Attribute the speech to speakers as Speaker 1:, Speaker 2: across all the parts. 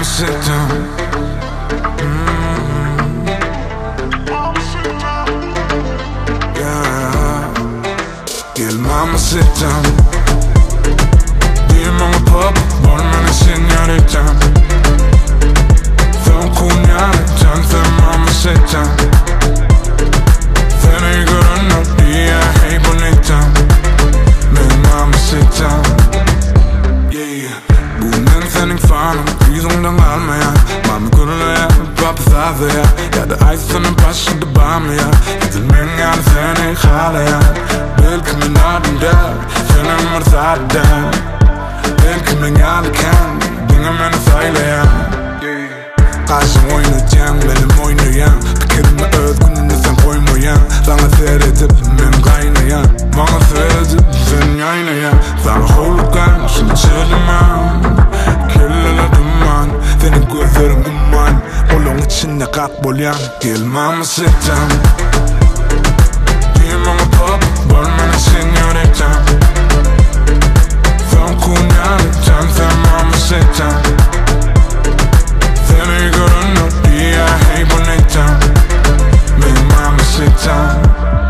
Speaker 1: mama, sit down. Yeah. Gel mama, sit down. Dime många pop, bara man är señoritan. Från konjakan, för mama, sit down. För nu går hon upp, yeah, hej bonita. Men mama, sit down. Yeah. Bonen sändning fan, prison den allmänna. Mamma kunde lära, pappa säger jag hade ice från en passion till barmen, ja. Inte många sen i själen, ja. Välkommen natten där, sen är man där. Välkommen alla kan, dinga med en fejl, ja. Kanske moj nu jam, men det moj nu jam. Bekidd med öd, kunde nästan poj moj jam. Langa ser det typ, men greina, ja. Många ser det typ, sen jag ja. Langa hologram, som chillen man. Killa duman, den är god för en gumman. Och långt känna kattboljan. Gel mama, sit down. Det är många pop, bara man är señoritan. Från konjakan, för mama, sit down. Sen är går hon upp, yeah, hej bonita. Men mama, sit down.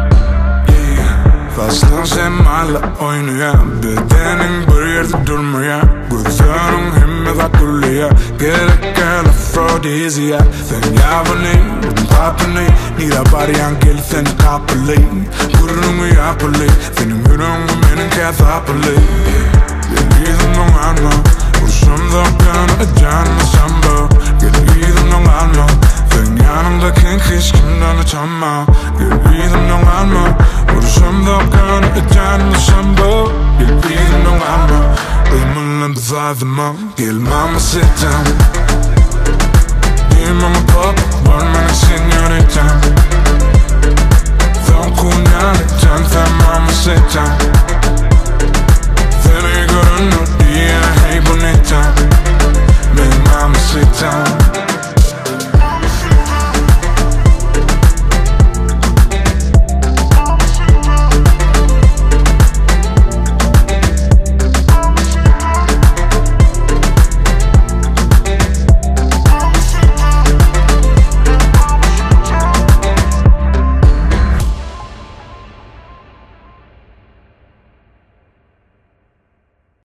Speaker 1: Fast någon ser alla, oj nu ja. Bedömning börjar till dörmar, ja. Går för hon hemmet att gulla, ja. Get a girl aphrodisiac. Sen jag var ny, den pappa ny. Nira barian kill, sen kapali. Går hon med japali. Sen hon hur hon går med en kathapali. Det är liksom någon annan. Och som de kan ha jan med samba. Det är liksom någon annan. Sen jag om det kan kisken den är tamma. Det är liksom någon annan. Och som de kan ha jan med samba. Det är liksom någon annan. Och jag mullar beside the mom. Gel mama, sit down.